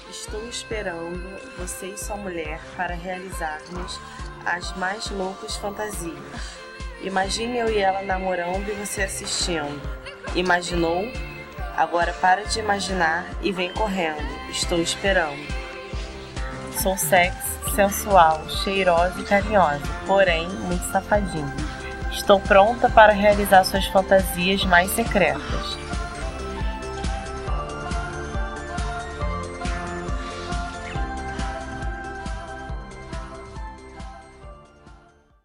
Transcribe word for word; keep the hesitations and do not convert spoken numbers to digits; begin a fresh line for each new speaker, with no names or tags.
Estou esperando você e sua mulher para realizarmos as mais loucas fantasias. Imagine eu e ela namorando e você assistindo. Imaginou? Agora para de imaginar e vem correndo. Estou esperando. Sou sexy, sensual, cheirosa e carinhosa, porém muito safadinha. Estou pronta para realizar suas fantasias mais secretas.